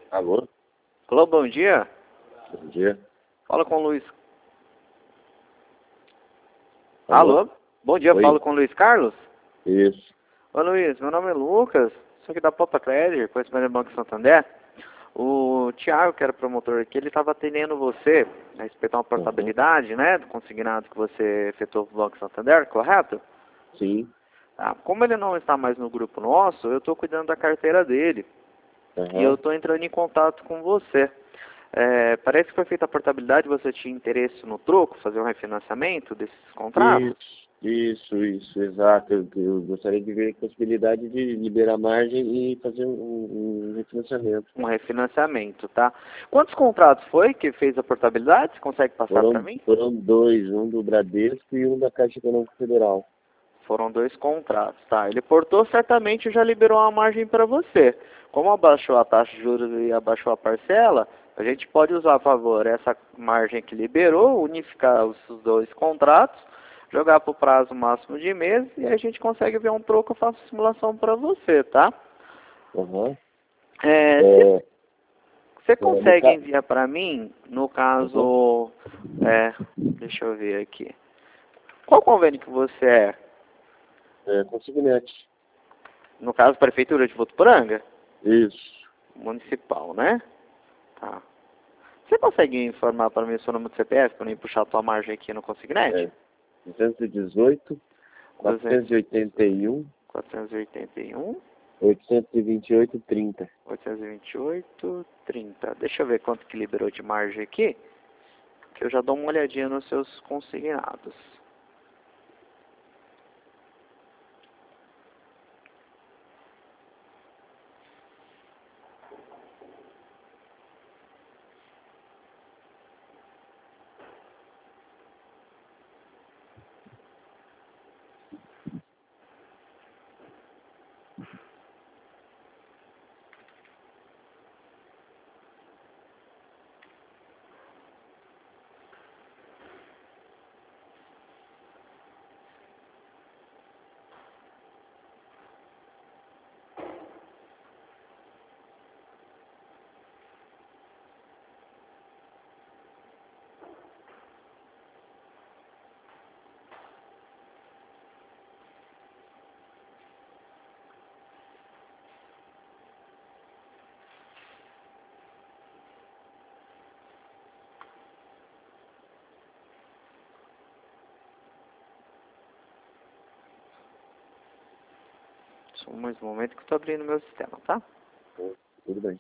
Alô? Alô, bom dia. Bom dia. Fala com o Luiz. Alô? Alô? Bom dia, Oi? falo com o Luiz Carlos. Isso. Oi, Luiz, meu nome é Lucas, sou aqui da Popa Credit, conhecimento do Banco Santander. O Thiago, que era promotor aqui, ele estava atendendo você a respeito de uma portabilidade, né, do consignado que você efetuou para o Banco Santander, correto? Sim. Ah, como ele não está mais no grupo nosso, eu estou cuidando da carteira dele e eu Aham. estou entrando em contato com você. Parece que foi feita a portabilidade, você tinha interesse no troco, fazer um refinanciamento desses contratos? Isso, exato. Eu gostaria de ver a possibilidade de liberar margem e fazer um refinanciamento. Um refinanciamento, tá? Quantos contratos foi que fez a portabilidade? Você consegue passar para mim? Foram dois, um do Bradesco e um da Caixa Econômica Federal. Foram 2 contratos, tá? Ele portou, certamente já liberou uma margem para você. Como abaixou a taxa de juros e abaixou a parcela, a gente pode usar a favor essa margem que liberou, unificar os 2 contratos, jogar para o prazo máximo de meses e a gente consegue ver um troco, eu faço simulação para você, tá? Aham. Se É, você no consegue caso. enviar para mim, no Aham. caso, deixa eu ver aqui. Qual convênio que você é? Consignante. No caso, Prefeitura de Votuporanga? Isso. Municipal, né? Tá. Você consegue informar para mim o seu número do CPF para eu puxar a tua margem aqui no Consignete? É 218, 200, 481, 481, 828, 30. 828, 30. Deixa eu ver quanto que liberou de margem aqui, que eu já dou uma olhadinha nos seus consignados. Só mais um momento que eu estou abrindo meu sistema, tá? Tudo bem.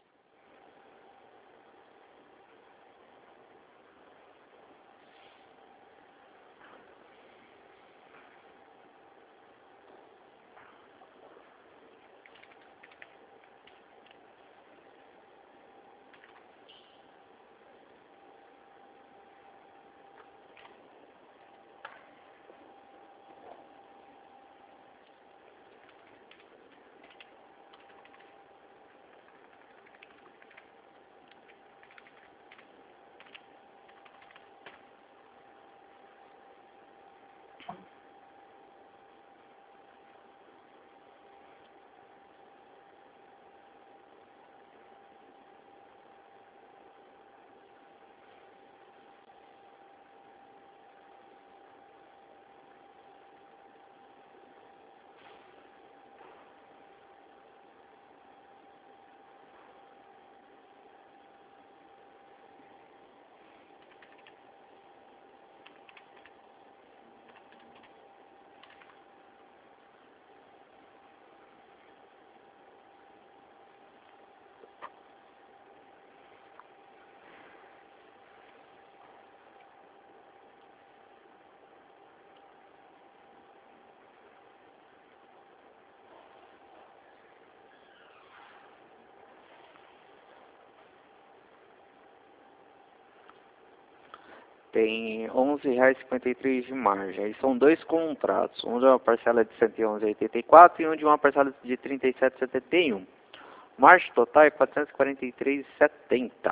Tem R$ 11,53 de margem. Aí são 2 contratos. Um de uma parcela de 111,84 e um de uma parcela de 37,71. Margem total é 443,70.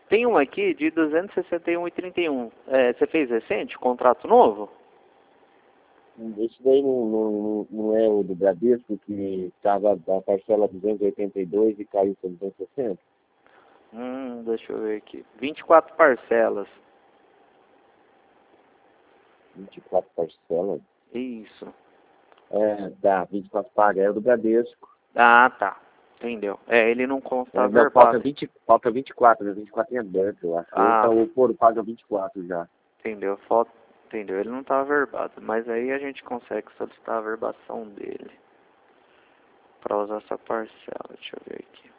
Tem um aqui de 261,31. Você fez recente, contrato novo? Esse daí não é o do Bradesco, que estava a parcela 282 e caiu para 260? Deixa eu ver aqui. 24 parcelas. 24 parcelas? Isso. Dá, 24 paga, é o do Bradesco. Ah, tá. Entendeu. Ele não consta Não, verbado. falta 24, né? 24 em aberto, eu acho. Então o Foro paga 24 já. Entendeu. Entendeu. Ele não tá averbado. Mas aí a gente consegue solicitar a averbação dele. Para usar essa parcela. Deixa eu ver aqui.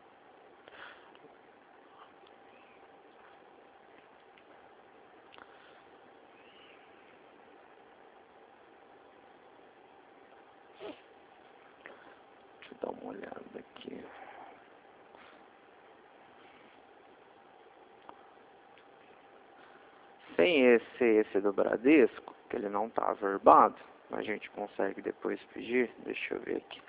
Deixa eu dar uma olhada aqui. Sem esse do Bradesco, que ele não está averbado, a gente consegue depois pedir. Deixa eu ver aqui.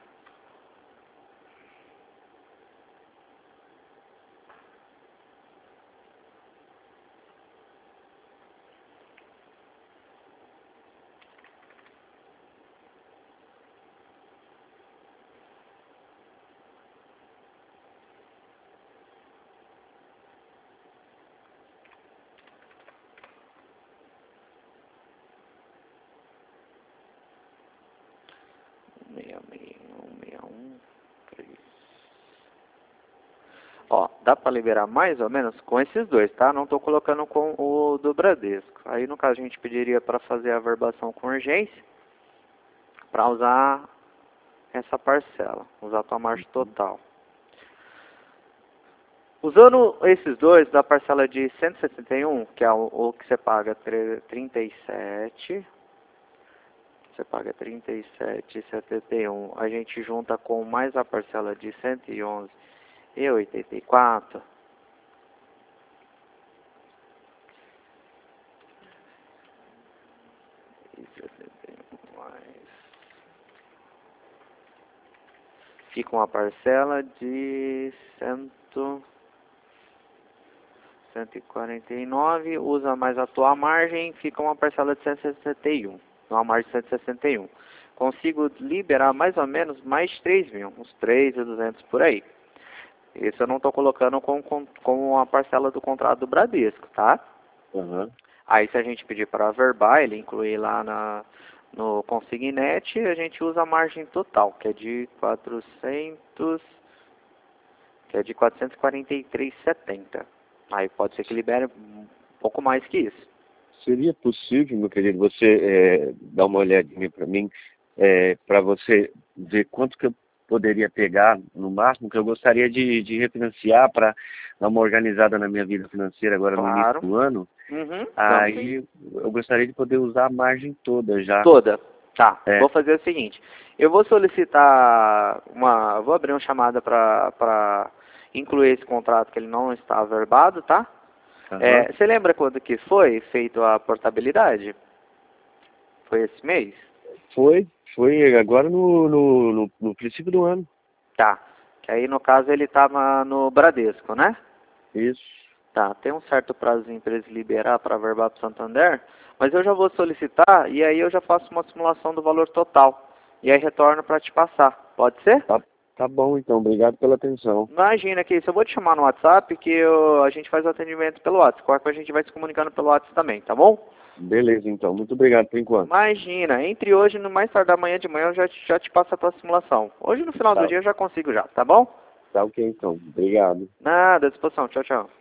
Ó, dá para liberar mais ou menos com esses dois, tá? Não estou colocando com o do Bradesco. Aí, no caso, a gente pediria para fazer a averbação com urgência, para usar essa parcela, usar a tua margem total. Usando esses dois, da parcela de 161, que é o que você paga 37, você paga 37,71, a gente junta com mais a parcela de 111,84, fica uma parcela de 149, usa mais a tua margem, fica uma parcela de 161, uma margem de 161. Consigo liberar mais ou menos mais 3 mil, uns 3.200 por aí. Isso eu não estou colocando com a parcela do contrato do Bradesco, tá? Uhum. Aí se a gente pedir para averbar, ele incluir lá no consignet, a gente usa a margem total, que é de 443,70. Aí pode ser que libere um pouco mais que isso. Seria possível, meu querido, você dar uma olhadinha para mim, para você ver quanto que eu poderia pegar no máximo, que eu gostaria de refinanciar para dar uma organizada na minha vida financeira agora no início do ano. Aí eu gostaria de poder usar a margem toda já. Toda. Tá, vou fazer o seguinte, eu vou solicitar vou abrir uma chamada para incluir esse contrato que ele não está averbado, tá? Você lembra quando que foi feito a portabilidade? Foi esse mês? Foi agora no princípio do ano. Tá, que aí no caso ele estava no Bradesco, né? Isso. Tá, tem um certo prazo para eles liberar para averbar para o Santander, mas eu já vou solicitar e aí eu já faço uma simulação do valor total. E aí retorno para te passar. Pode ser? Tá bom, então. Obrigado pela atenção. Imagina que isso. Eu vou te chamar no WhatsApp que a gente faz o atendimento pelo WhatsApp. Qualquer coisa a gente vai se comunicando pelo WhatsApp também, tá bom? Beleza, então. Muito obrigado por enquanto. Imagina. Entre hoje e no mais tarde da manhã de manhã eu já te passo a tua simulação. Hoje no final do dia eu já consigo já, tá bom? Tá ok, então. Obrigado. Nada, à disposição. Tchau, tchau.